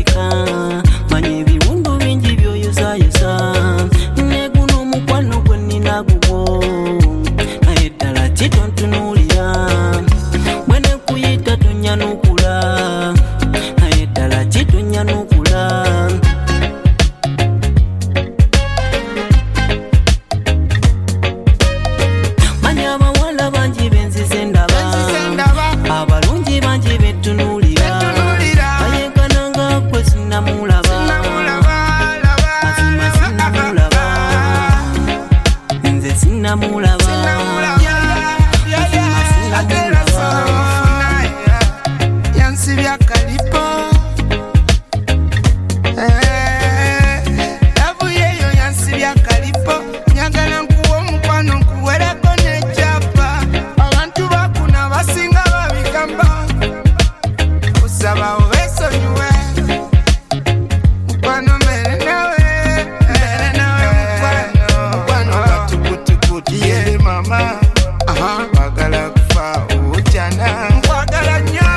weka manye biwundu bingi byoyosayosa neguno mukwano gwe nina gugwo naye ddala kitontunulira bwene kuyita tonyanukula naye ddala kitonyanukula manya abawala bangi benzize ndaba abalungi bangi bettunulira ayenkananga kwe sinamulaba mazima sinamulaba nze sinamulaba yansibya kalipo yavuyeyo yansibya kalipo nyagala nkuwa omukwano nkuwereko n'ekyapa abantu bakuna basinga babigamba kusaba obesonyiwe mukwano mbere nawe mukwano katukutukuti ye mama kwagala kufa otyana nkwagala nnyo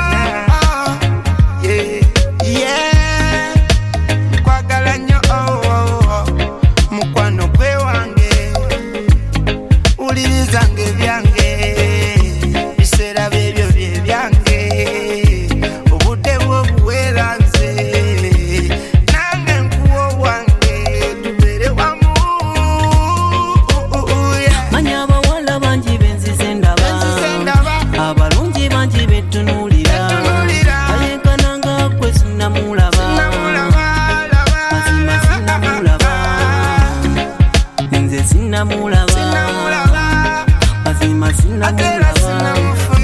nkwagala nnyo mukwano gwe wange ulirizange byange biseera byebyo bye byange obudde bw'obuweera nze nange nkuwa wange tubeere wamu manya abawala bangi benzize ndaba abalungi bangi bettunulira ayenkananga kwe sinamulaba mazima sinamulaba nze sinamulaba mazima sinamulaba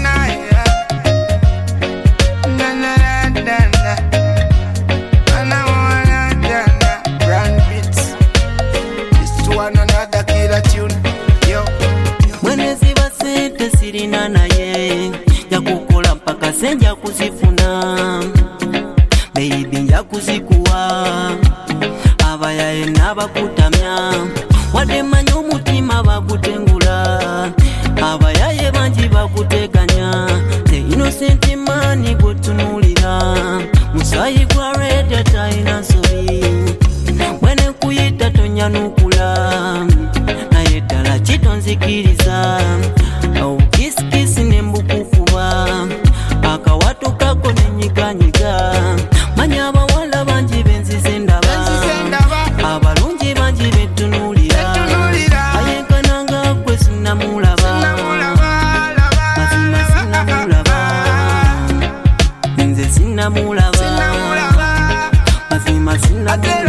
mwene ziba sente sirina naye njakukola mpaka senja kuzifuna baby njakuzikuwa abayaye n'abakutamya wadde manya omutima bagutengula abayaye bangi baguteganya the innocent man gwotunulira musayi gwa radio talina nsobi mwene kuyita tonyanukula naye ddala kitonzikiriza kisikisi nembukukuba akawato kako nenyiganyiga manya abawala bangi benzize ndaba abalungi bangi bettunulira ayenkananga kwe sinamulaba mazima sinamulaba nze sinamulaba mazima sinamulaba